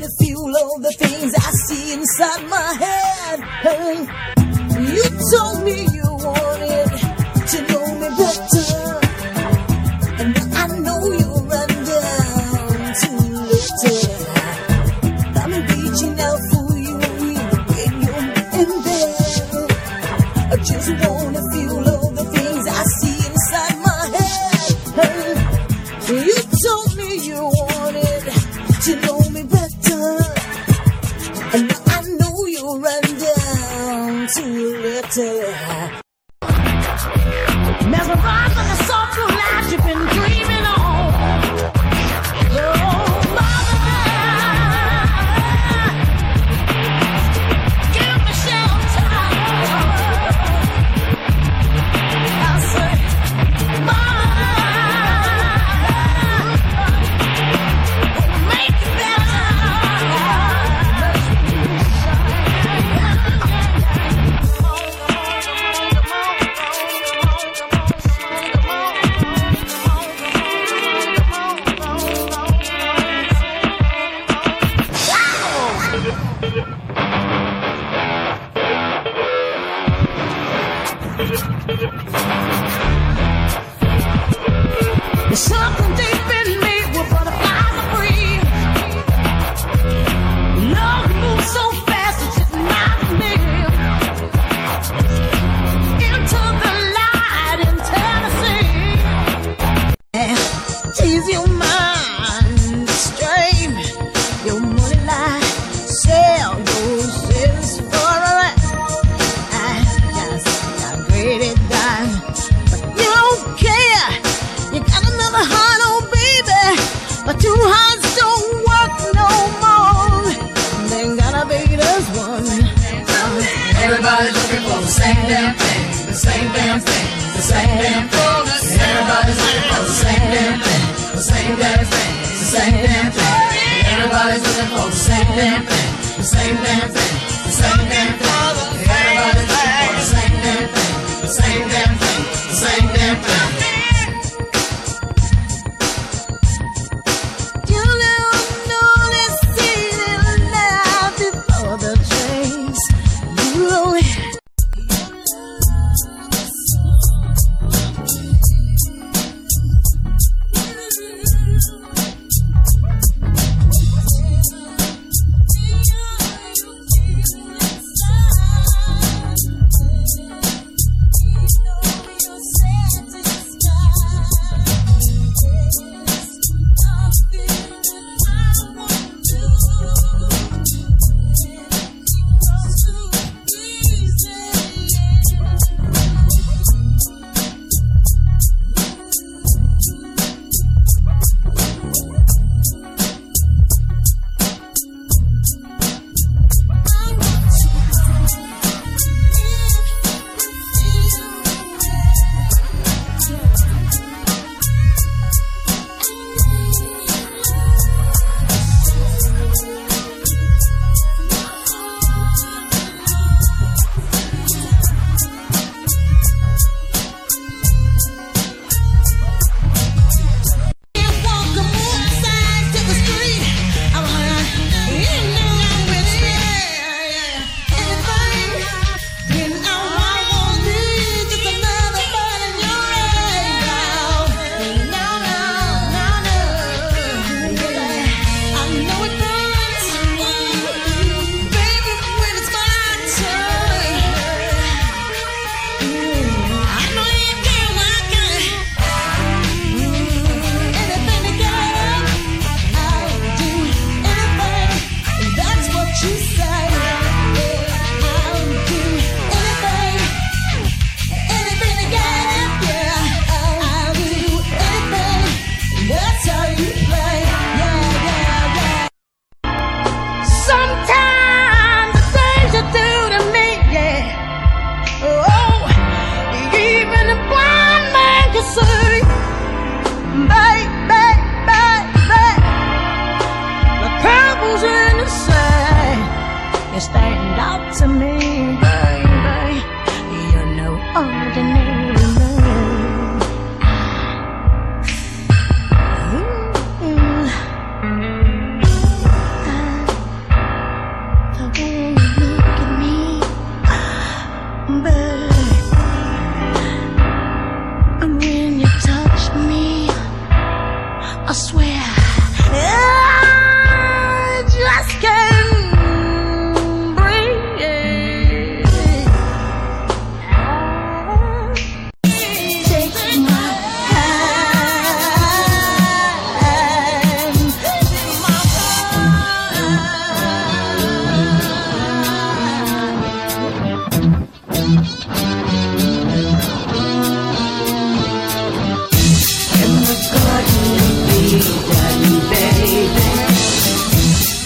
wanna feel all the things I see inside my head. You told me you wanted to know me better, and now I know you run down to little. I'm reaching out for you when you're in bed. I just wanna feel all the things I see inside my head. You told me you wanted to know me better, and now I know you run down to little. Mesmerized by the soulful life you've been dreaming on. Oh, mother, give me shelter. I say, mother, make it better. There's something deep in me where butterflies are free. Love moves so fast, it's just not me. Into the light in Tennessee. Tease your mind, strain your money line, sell your sins for a rent. I just upgraded dime, but you don't care. You got another heart, oh baby, but two hearts don't work no more. They gotta be this one. Everybody's looking for the same damn thing, the same damn thing, the same damn thing. Everybody's looking for the same damn thing, the same damn thing, the same damn thing. Everybody's looking for the same damn thing, the same damn thing, the same damn thing. Everybody's looking for the same damn thing, the same damn thing, the same damn thing. You don't know this season now before the trains. You know it.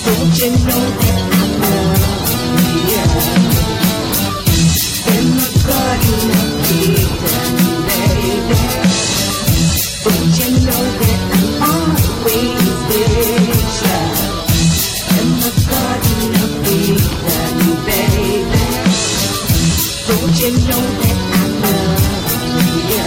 Don't you know that I love you? In the garden of Eden, baby. Don't you know that I'm always with you? In the garden of Eden, baby. Don't you know that I love you?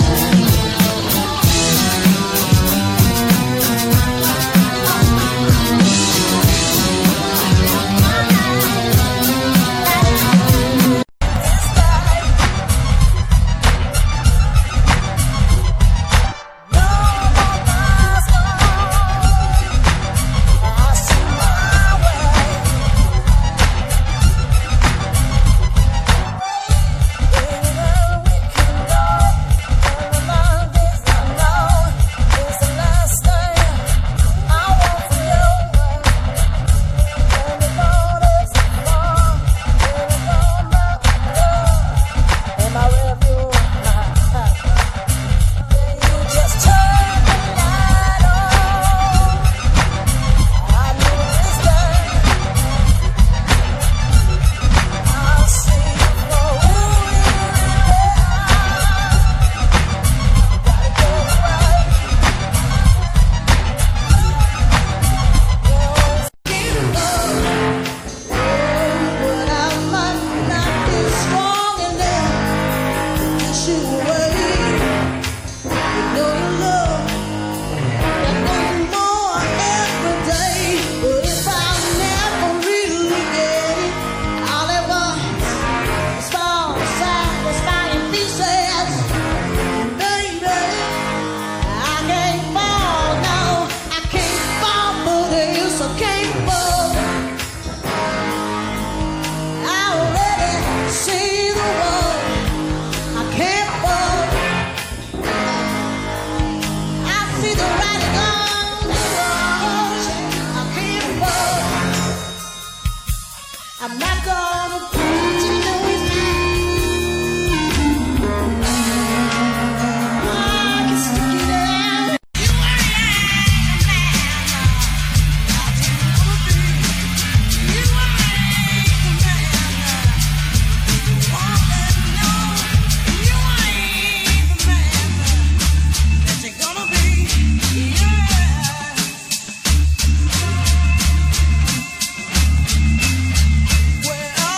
Well,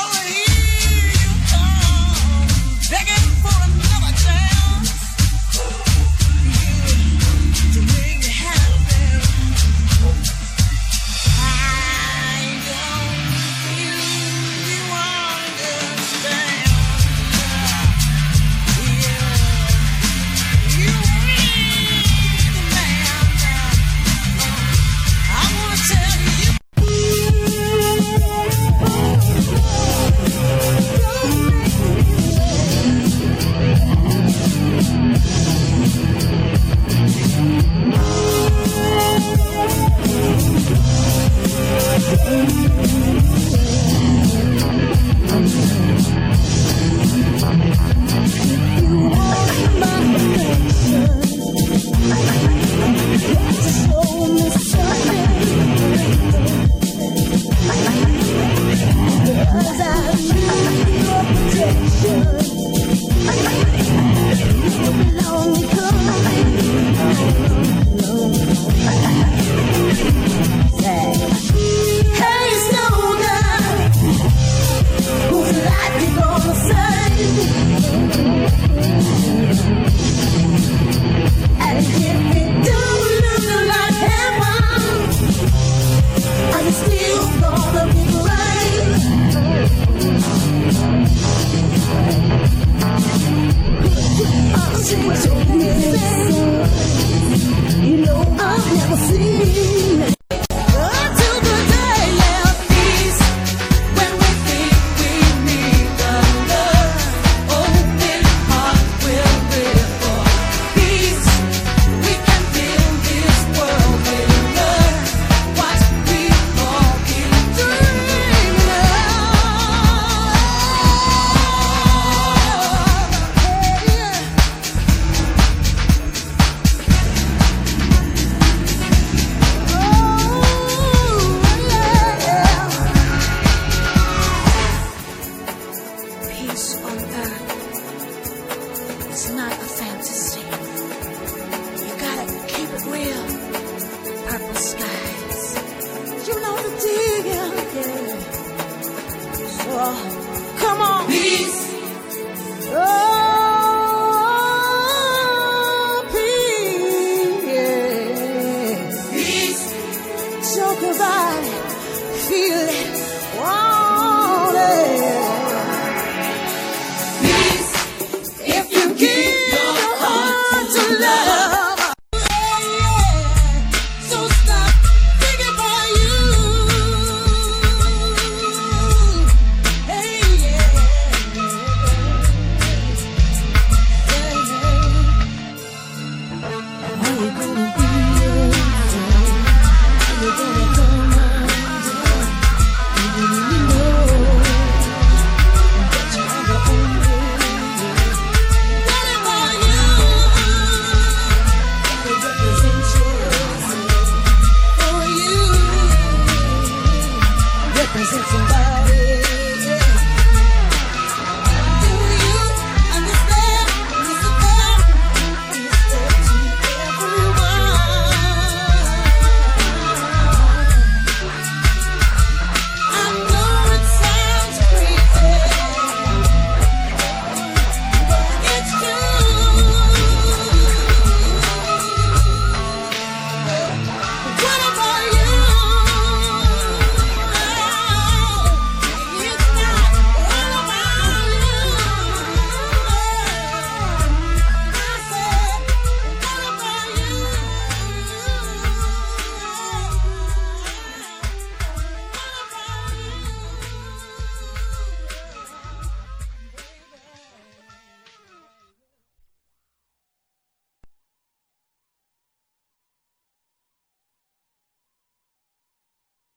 attention.